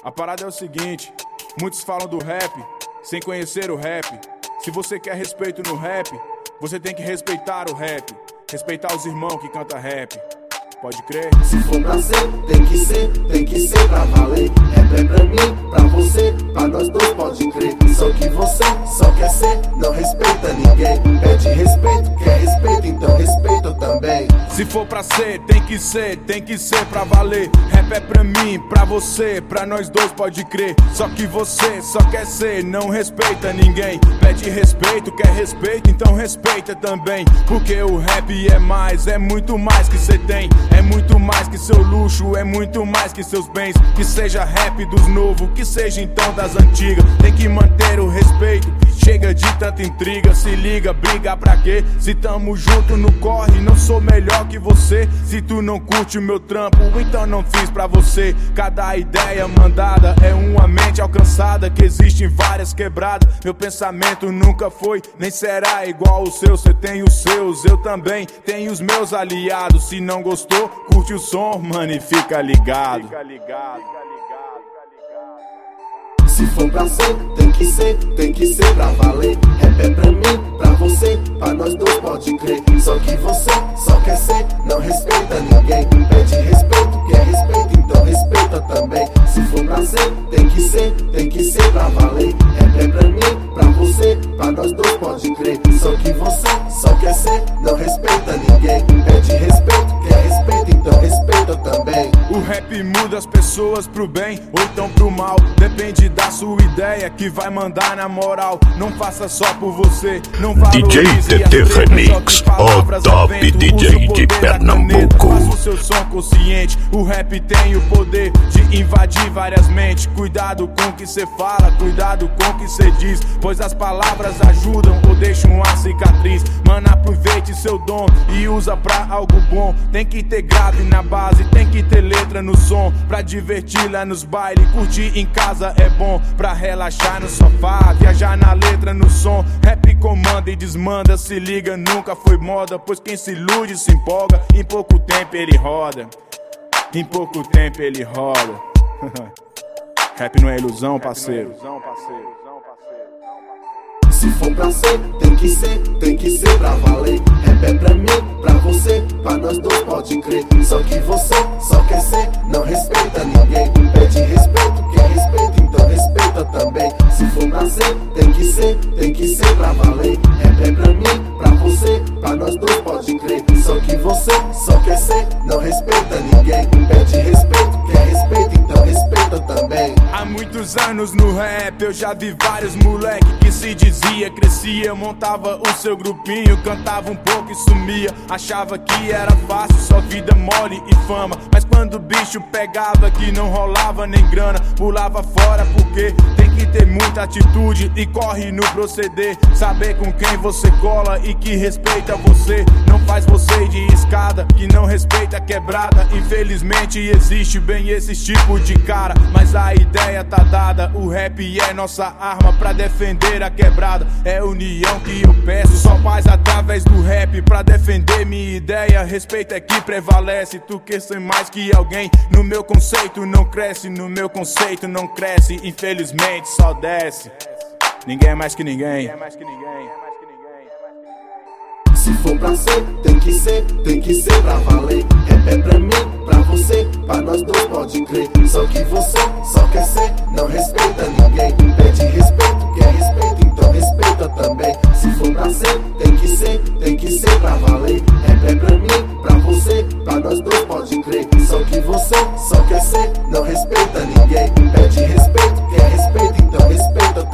A parada é o seguinte, muitos falam do rap sem conhecer o rap. Se você quer respeito no rap, você tem que respeitar o rap. Respeitar os irmãos que cantam rap. Pode crer? Se for pra ser, tem que ser pra valer. Rap é pra mim, pra você, pra nós dois, pode crer. Só que você só quer ser, não respeita ninguém. Pede respeito, quer respeito, então respeita também. Se for pra ser, tem que ser pra valer. Rap é pra mim, pra você, pra nós dois, pode crer. Só que você só quer ser, não respeita ninguém. Pede respeito, quer respeito, então respeita também. Porque o rap é mais, é muito mais que cê tem. É muito mais que seu luxo, é muito mais que seus bens. Que seja rap dos novos, que seja então das antigas. Tem que manter o respeito, chega de tanta intriga. Se liga, briga pra quê? Se tamo junto no corre, não sou melhor que você. Se tu não curte o meu trampo, então não fiz pra você. Cada ideia mandada é uma mente alcançada, que existe em várias quebradas. Meu pensamento nunca foi, nem será igual o seu. Cê tem os seus, eu também tenho os meus aliados. Se não gostou, curte o som, mano, e fica ligado. Se for pra ser, tem que ser pra valer. Rap é pra mim, pra você, pra nós dois, pode crer. Só que você só quer ser, não respeita ninguém. Pede respeito, quer respeito, então respeita também. Se for pra ser, tem que ser pra valer. Rap é pra mim, pra você, pra nós dois, pode crer. Só que você só quer ser, não respeita ninguém. Pede respeito, quer respeito, então respeita também. O rap muda as pessoas pro bem ou então pro mal. Depende da sua ideia que vai mandar na moral. Não faça só por você, não valorize DJ TT Remix, o top DJ de Pernambuco. Faça o seu som consciente, o rap tem o poder de invadir várias mentes. Cuidado com o que cê fala, cuidado com o que cê diz, pois as palavras ajudam ou deixam uma cicatriz. Mano, aproveite seu dom e usa pra algo bom. Tem que ter grave na base, tem que ter letra no som. Pra divertir lá nos bailes, curtir em casa é bom. Pra relaxar no sofá, viajar na letra, no som. Rap comanda e desmanda, se liga, nunca foi moda. Pois quem se ilude se empolga, em pouco tempo ele roda. Em pouco tempo ele roda. Rap não é ilusão, parceiro. Se for pra ser, tem que ser pra valer. Rap é pra mim, pra você, pra nós dois, pode crer. Só que você só quer ser, não respeita ninguém. Pede respeito, quer respeito, então respeita também. Se for pra ser, tem que ser pra valer. Rap é pra mim, pra você, pra nós dois, pode crer. Só que você só quer ser, não respeita ninguém. Pede respeito, quer respeito, então respeita também. Há muitos anos no rap eu já vi vários moleque que se dizia, crescia, montava o seu grupinho, cantava um pouco e sumia. Achava que era fácil, só vida mole e fama. Mas quando o bicho pegava que não rolava nem grana, pulava fora porque tem que ter muita atitude e corre no proceder. Saber com quem você cola e que respeita você. Não faz você de escada, que não respeita a quebrada. Infelizmente existe bem esse tipo de cara, mas a ideia tá dada. O rap é nossa arma pra defender a quebrada. É união que eu peço, só paz através do rap pra defender minha ideia. Respeito é que prevalece, tu quer ser mais que alguém. No meu conceito não cresce, no meu conceito não cresce. Infelizmente só desce. Ninguém é mais que ninguém. Se for pra ser, tem que ser pra valer. Rap é pra mim, pra você, pra nós dois, pode crer. Só que você só quer ser, não respeita ninguém. Pede respeito, quer respeito, então respeita também. Se for pra ser, tem que ser pra valer. Rap é pra mim, pra você, pra nós dois, pode crer. Só que você só quer ser, não respeita ninguém. Pede respeito, quer respeito, então respeita